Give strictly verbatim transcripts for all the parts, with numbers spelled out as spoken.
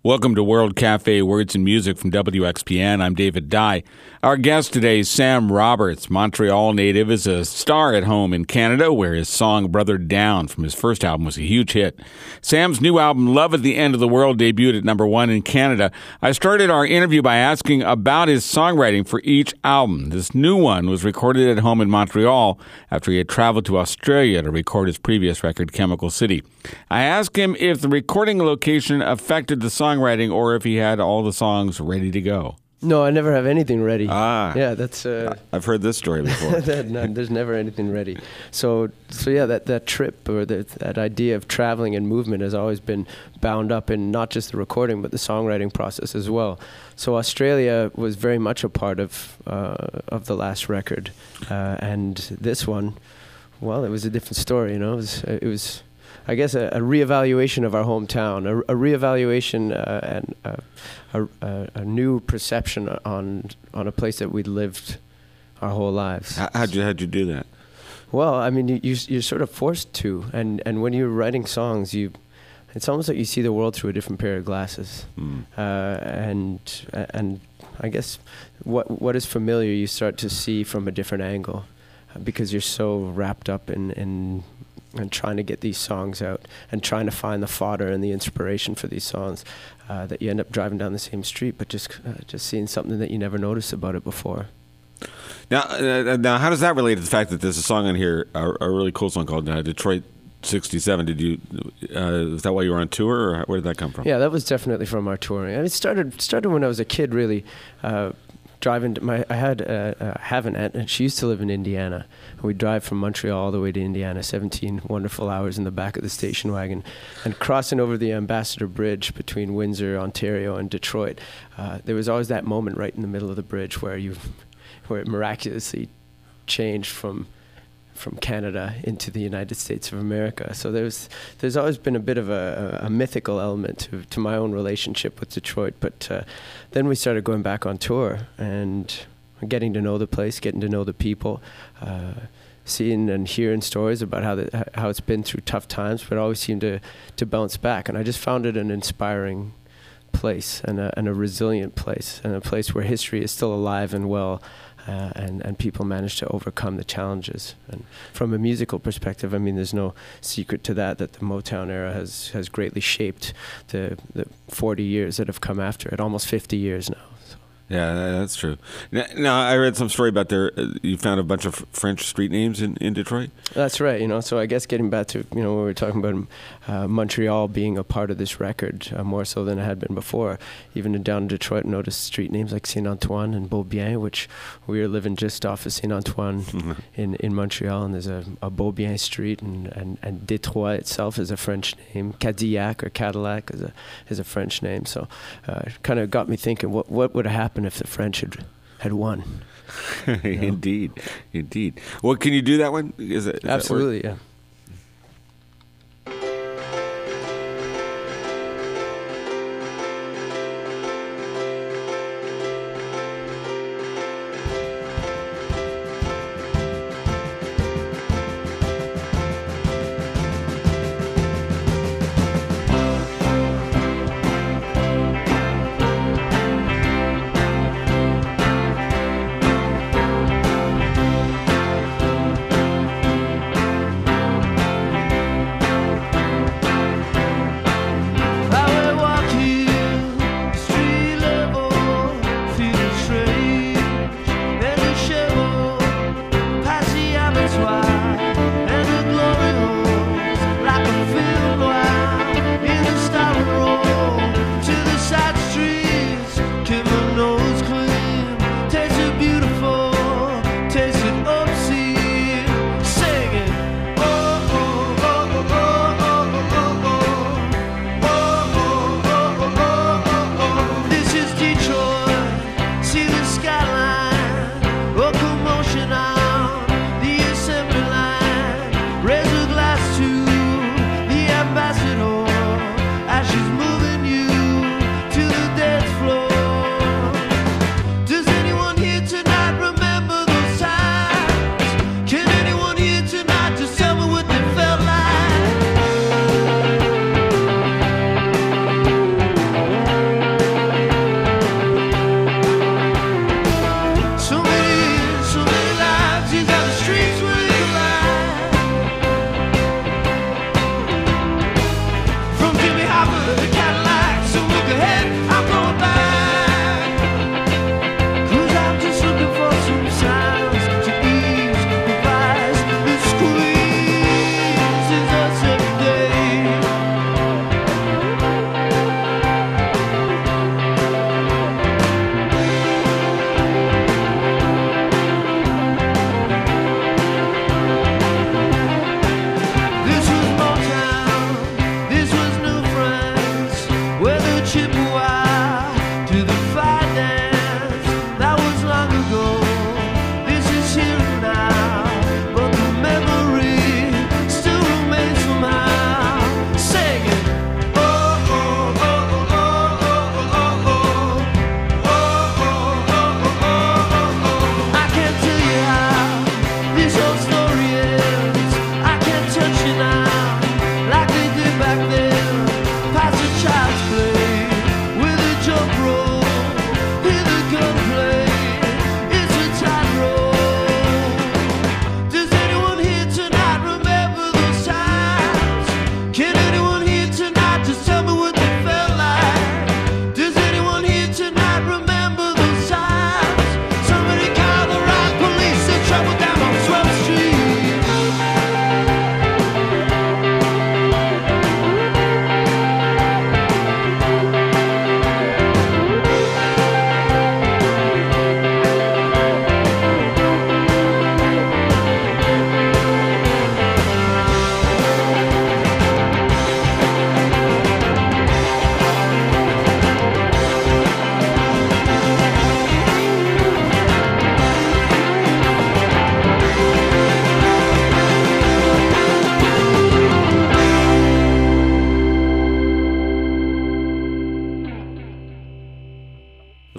Welcome to World Cafe Words and Music from W X P N. I'm David Dye. Our guest today is Sam Roberts. Montreal native, is a star at home in Canada, where his song Brother Down from his first album was a huge hit. Sam's new album, Love at the End of the World, debuted at number one in Canada. I started our interview by asking about his songwriting for each album. This new one was recorded at home in Montreal after he had traveled to Australia to record his previous record, Chemical City. I asked him if the recording location affected the songwriting or if he had all the songs ready to go. No, I never have anything ready. Ah. Yeah, that's... Uh, I've heard this story before. that, no, there's never anything ready. So, so yeah, that, that trip or that, that idea of traveling and movement has always been bound up in not just the recording, but the songwriting process as well. So Australia was very much a part of, uh, of the last record. Uh, and this one, well, it was a different story, you know. It was... It was I guess a, a reevaluation of our hometown, a, a reevaluation uh, and uh, a, a, a new perception on on a place that we'd lived our whole lives. How, how'd you how'd you do that? Well, I mean, you, you you're sort of forced to, and and when you're writing songs, you it's almost like you see the world through a different pair of glasses, mm. uh, and and I guess what what is familiar you start to see from a different angle, because you're so wrapped up in in. and trying to get these songs out and trying to find the fodder and the inspiration for these songs, uh, that you end up driving down the same street, but just uh, just seeing something that you never noticed about it before. Now, uh, now, how does that relate to the fact that there's a song on here, a, a really cool song called uh, Detroit sixty-seven? Did you? Uh, is that why you were on tour, or where did that come from? Yeah, that was definitely from our touring. It started started when I was a kid, really. Uh, Driving to my, I had uh, uh, have an aunt, and she used to live in Indiana. And we'd drive from Montreal all the way to Indiana, seventeen wonderful hours in the back of the station wagon, and crossing over the Ambassador Bridge between Windsor, Ontario, and Detroit. Uh, there was always that moment right in the middle of the bridge where you, where it miraculously changed from. from Canada into the United States of America. So there's there's always been a bit of a, a, a mythical element to, to my own relationship with Detroit. But uh, then we started going back on tour and getting to know the place, getting to know the people, uh, seeing and hearing stories about how the, how it's been through tough times, but always seemed to, to bounce back. And I just found it an inspiring place and a, and a resilient place, and a place where history is still alive and well. Uh, and, and people manage to overcome the challenges. And from a musical perspective, I mean, there's no secret to that, that the Motown era has, has greatly shaped the, the forty years that have come after it, almost fifty years now. So. Yeah, that's true. Now, now, I read some story about there, uh, you found a bunch of French street names in, in Detroit? That's right, you know, so I guess getting back to, you know, when we were talking about uh, Montreal being a part of this record, uh, more so than it had been before, even down in Detroit, noticed street names like Saint Antoine and Beaubien, which we were living just off of Saint Antoine mm-hmm. in, in Montreal, and there's a, a Beaubien street, and, and, and Detroit itself is a French name. Cadillac or Cadillac is a is a French name, so uh, it kind of got me thinking, what what would have happened if the French had had won? You know? Indeed, indeed. Well, can you do that one? Is it, is Absolutely, yeah.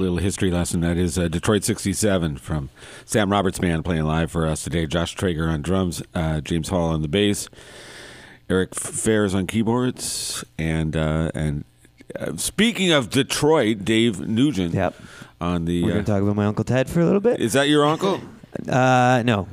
little history lesson. That is uh, Detroit sixty-seven from Sam Roberts Band playing live for us today. Josh Traeger on drums, uh, James Hall on the bass, Eric Fairs on keyboards, and uh, and uh, speaking of Detroit, Dave Nugent. Yep. On the. We're Uh, gonna talk about my Uncle Ted for a little bit. Is that your uncle? Uh, no,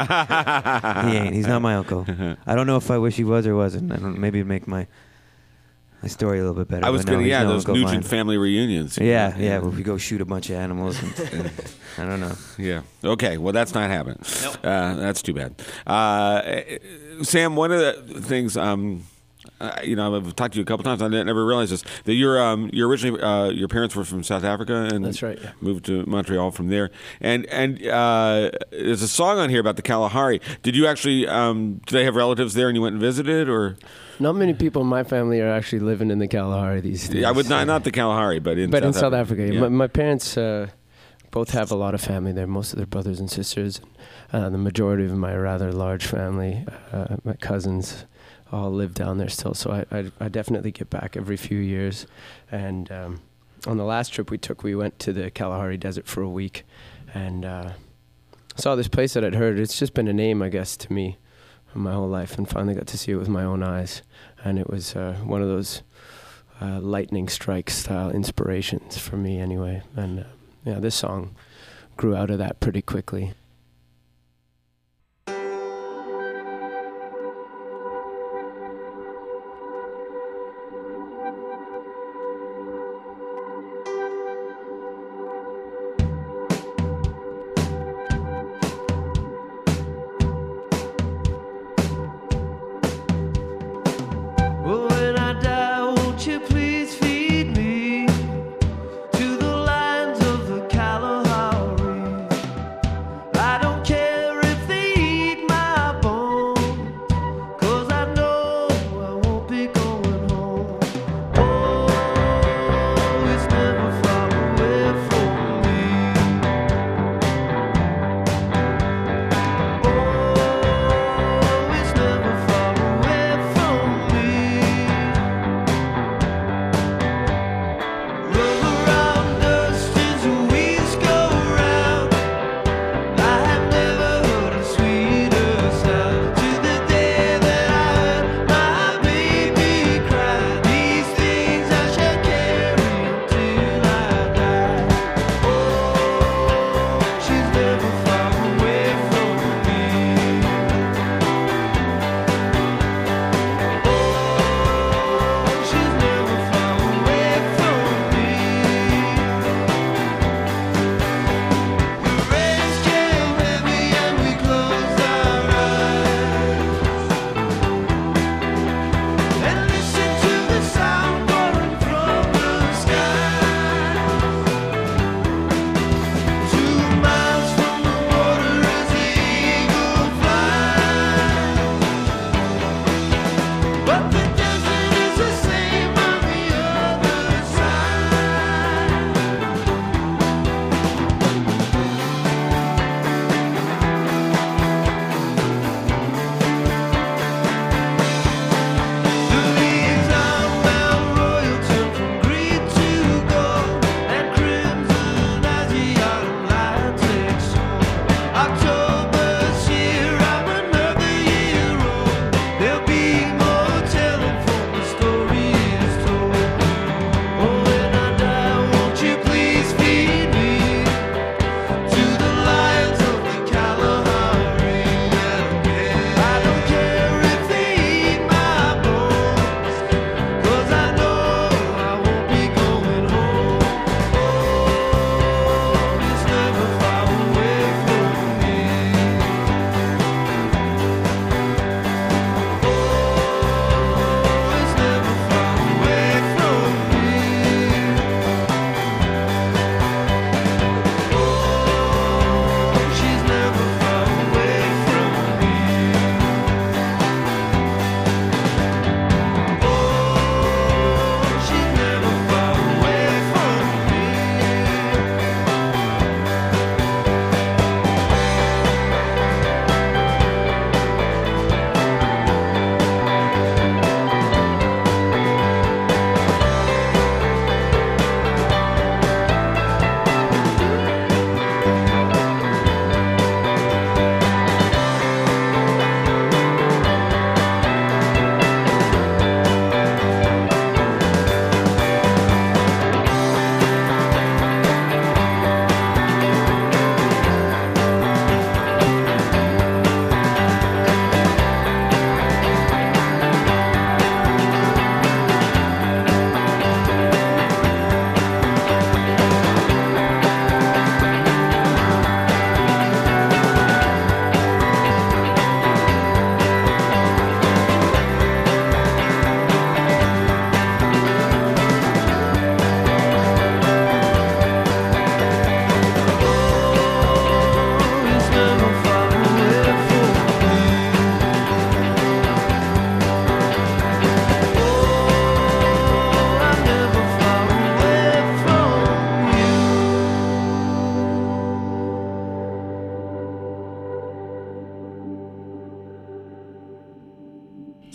he ain't. He's not my uncle. I don't know if I wish he was or wasn't. I don't. Maybe it'd make my my story a little bit better. I was but no, gonna, he's yeah, no those uncle of Nugent mine. family reunions. Yeah, yeah. Where we go shoot a bunch of animals. And, I don't know. Yeah. Okay. Well, that's not happening. Nope. Uh, that's too bad. Uh, Sam, one of the things, um, uh, you know, I've talked to you a couple times. I never realized this. That you're, um, you're originally, uh, your parents were from South Africa, and That's right, yeah. moved to Montreal from there. And and uh, there's a song on here about the Kalahari. Did you actually? Um, do they have relatives there, and you went and visited, or? Not many people in my family are actually living in the Kalahari these days. I would not not the Kalahari, but in but South in South Africa. Africa, Yeah. my, my parents uh, both have a lot of family there. Most of their brothers and sisters. Uh, the majority of my rather large family, uh, my cousins, all live down there still. So I, I, I definitely get back every few years. And um, on the last trip we took, we went to the Kalahari Desert for a week, and uh, saw this place that I'd heard. It's just been a name, I guess, to me my whole life, and finally got to see it with my own eyes. And it was uh, one of those uh, lightning strike style inspirations for me anyway. And uh, yeah, this song grew out of that pretty quickly. I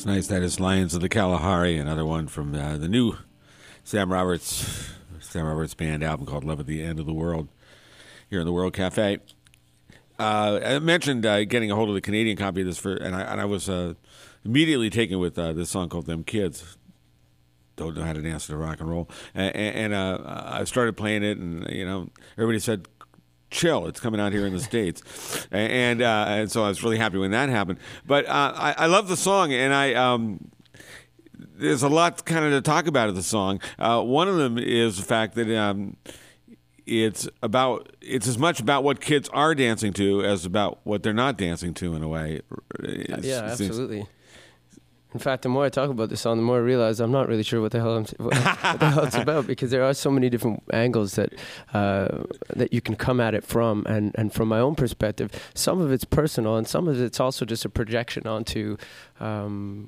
It's nice. That is Lions of the Kalahari, another one from uh, the new Sam Roberts Sam Roberts Band album called Love at the End of the World here in the World Cafe. Uh, I mentioned uh, getting a hold of the Canadian copy of this, for, and I, and I was uh, immediately taken with uh, this song called Them Kids. Don't know how to dance to rock and roll. And, and uh, I started playing it, and you know, everybody said, chill, it's coming out here in the States. And uh, and so I was really happy when that happened. But uh, I, I love the song, and I um, there's a lot kind of to talk about of the song. Uh, one of them is the fact that um, it's about it's as much about what kids are dancing to as about what they're not dancing to in a way. It's, yeah, absolutely. In fact, the more I talk about this song, the more I realize I'm not really sure what the hell I'm, what, what the hell it's about, because there are so many different angles that uh, that you can come at it from, and, and from my own perspective, some of it's personal, and some of it's also just a projection onto um,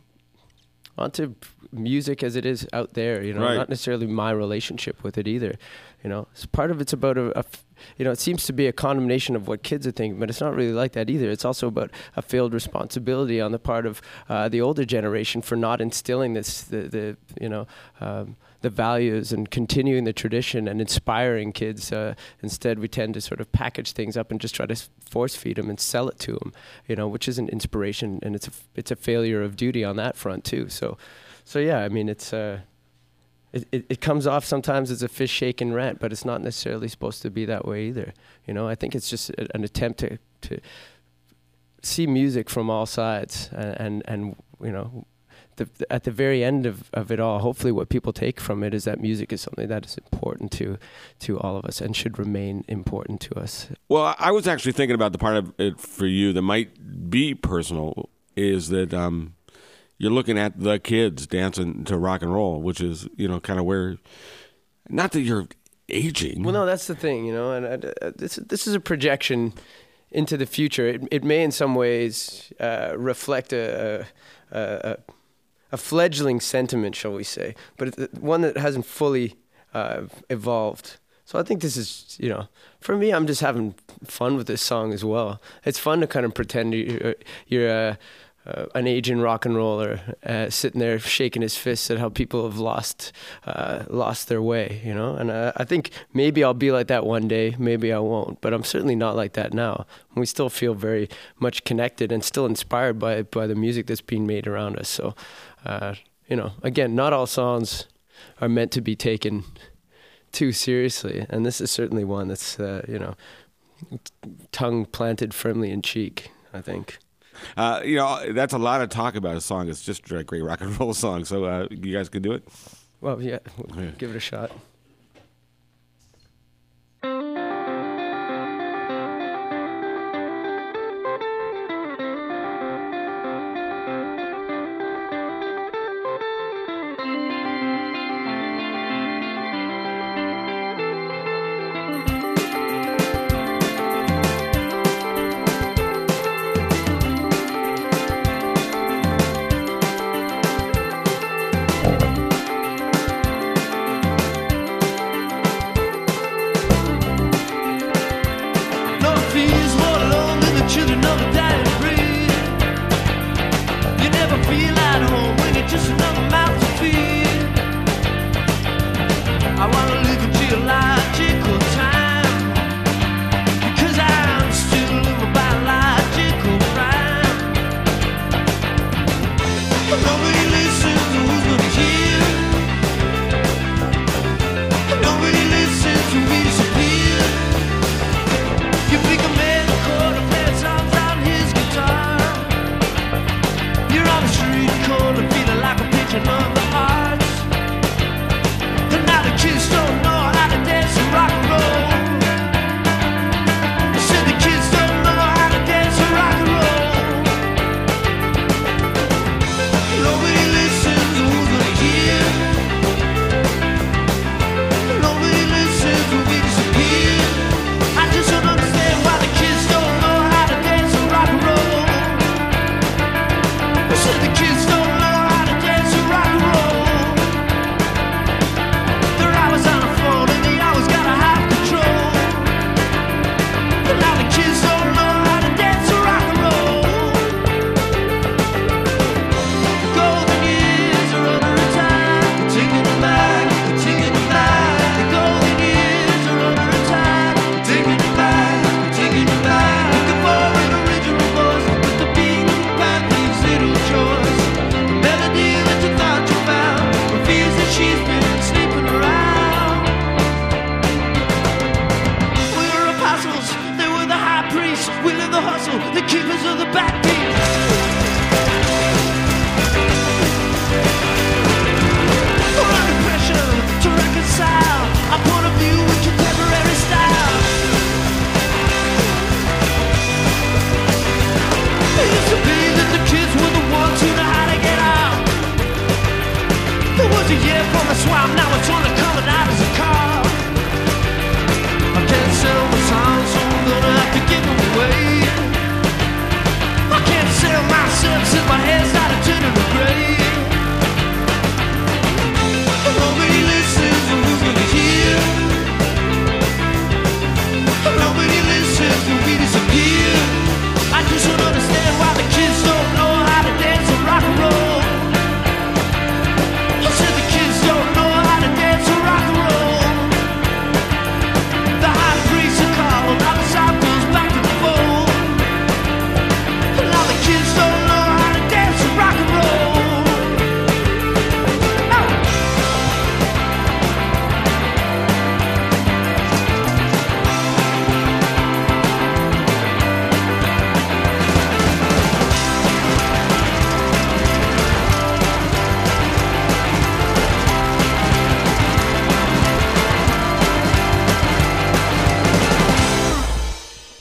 onto music as it is out there. You know, right. Not necessarily my relationship with it either. You know, so part of it's about a, a you know, it seems to be a condemnation of what kids are thinking, but it's not really like that either. It's also about a failed responsibility on the part of uh, the older generation for not instilling this, the, the you know, um, the values and continuing the tradition and inspiring kids. Uh, instead, we tend to sort of package things up and just try to force feed them and sell it to them, you know, which isn't inspiration, and it's a, it's a failure of duty on that front too. So, so yeah, I mean, it's. Uh, It, it, it comes off sometimes as a fish shaking rant, but it's not necessarily supposed to be that way either. You know, I think it's just a, an attempt to, to see music from all sides, and, and, and you know, the, the, at the very end of, of it all, hopefully what people take from it is that music is something that is important to to all of us and should remain important to us. Well, I was actually thinking about the part of it for you that might be personal, is that um, you're looking at the kids dancing to rock and roll, which is, you know, kind of where, not that you're aging. Well, no, that's the thing, you know, and uh, this this is a projection into the future. It, it may in some ways uh, reflect a, a, a, a fledgling sentiment, shall we say, but it's one that hasn't fully uh, evolved. So I think this is, you know, for me, I'm just having fun with this song as well. It's fun to kind of pretend you're, you're uh, Uh, an aging rock and roller uh, sitting there shaking his fists at how people have lost uh, lost their way, you know. And uh, I think maybe I'll be like that one day, maybe I won't, but I'm certainly not like that now. We still feel very much connected and still inspired by by the music that's being made around us. So, uh, you know, again, not all songs are meant to be taken too seriously, and this is certainly one that's uh, you know, tongue planted firmly in cheek, I think. Uh, you know, that's a lot of talk about a song. It's just a great rock and roll song. So uh, you guys can do it? Well, yeah, we'll yeah. give it a shot.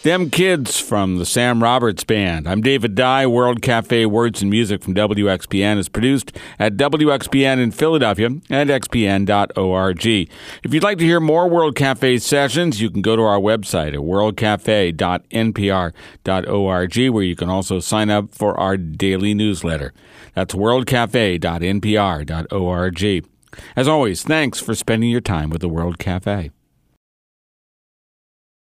Them Kids from the Sam Roberts Band. I'm David Dye. World Cafe Words and Music from W X P N is produced at W X P N in Philadelphia and x p n dot org. If you'd like to hear more World Cafe sessions, you can go to our website at world cafe dot n p r dot org, where you can also sign up for our daily newsletter. That's world cafe dot n p r dot org. As always, thanks for spending your time with the World Cafe.